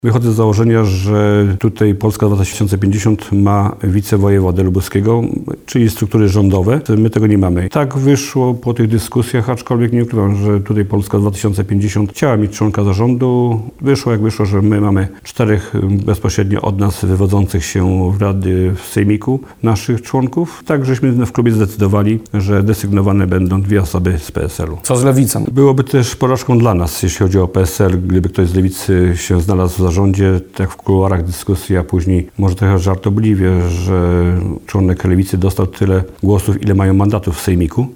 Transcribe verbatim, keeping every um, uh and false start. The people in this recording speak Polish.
Wychodzę z założenia, że tutaj Polska dwa tysiące pięćdziesiąt ma wicewojewodę lubuskiego, czyli struktury rządowe. My tego nie mamy. Tak wyszło po tych dyskusjach, aczkolwiek nie ukrywam, że tutaj Polska dwa tysiące pięćdziesiąt chciała mieć członka zarządu. Wyszło jak wyszło, że my mamy czterech bezpośrednio od nas wywodzących się w rady w sejmiku naszych członków. Tak żeśmy w klubie zdecydowali, że desygnowane będą dwie osoby z P S L u. Co z Lewicą? Byłoby też porażką dla nas, jeśli chodzi o P S L, gdyby ktoś z Lewicy się znalazł w zarządzie, tak w kuluarach dyskusji, a później może trochę żartobliwie, że członek Lewicy dostał tyle głosów, ile mają mandatów w sejmiku.